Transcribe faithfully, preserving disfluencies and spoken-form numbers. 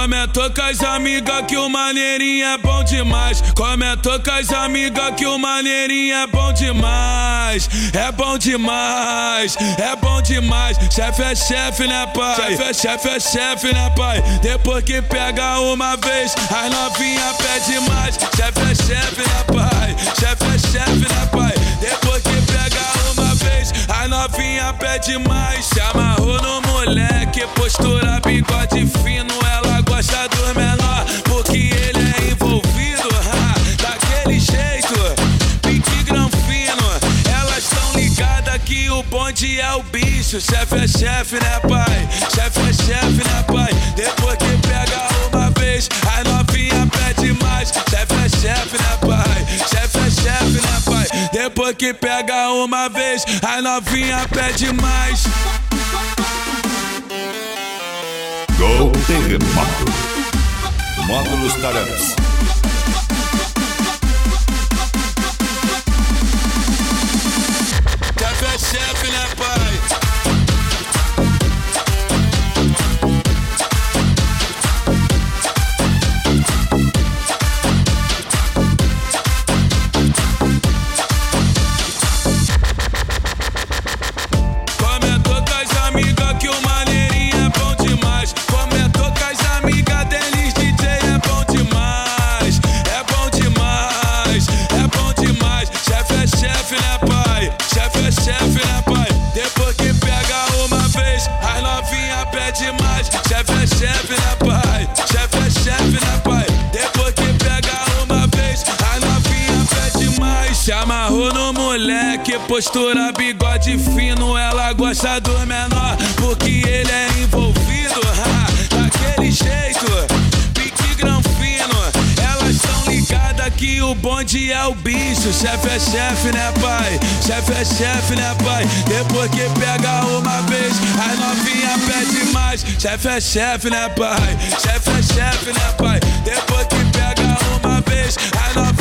Comentou com as amigas que o maneirinho é bom demais. Comentou com as amigas que o maneirinho é bom demais. É bom demais, é bom demais. Chefe é chefe, né, pai? Chefe é chefe, é chefe, né, pai? Depois que pega uma vez, as novinha pede mais. Chefe é chefe, né, pai? Chefe é chefe, né, pai? Depois que pega uma vez, as novinha pede mais. Se amarrou no moleque, postura, bigode fino. Ela gosta do menor, porque ele é envolvido, ha, daquele jeito, pique granfino. Elas tão ligadas que o bonde é o bicho. Chefe é chefe, né, pai? Chefe é chefe, né, pai? Depois que pega uma vez, as novinha pede mais. Chefe é chefe, né, pai? Chefe é chefe, né, pai? Depois que pega uma vez, as novinha pede mais. Gol Terremoto. Módulos Tarantes. Chefe é chefe, né, pai? Comentou com as amigas que o maneirinho é bom demais. Comentou com as amigas deles, D J é bom demais. É bom demais, é bom demais. Chefe é chefe, né, pai? Chefe é chefe, né, pai? Depois que pega uma vez, as novinha pede mais. Chefe é chefe, né, pai? Chefe é chefe, né, pai? Depois que pega uma vez, as novinha pede mais. Se amarrou no moleque, postura, bigode fino. Ela gosta do menor, porque ele é envolvido, ha, daquele jeito, pique granfino. Elas tão ligadas que o bonde é o bicho. Chefe é chefe, né, pai? Chefe é chefe, né, pai? Depois que pega uma vez, as novinha pede mais. Chefe é chefe, né, pai? Chefe é chefe, né, pai? Depois que pega uma vez, as novinha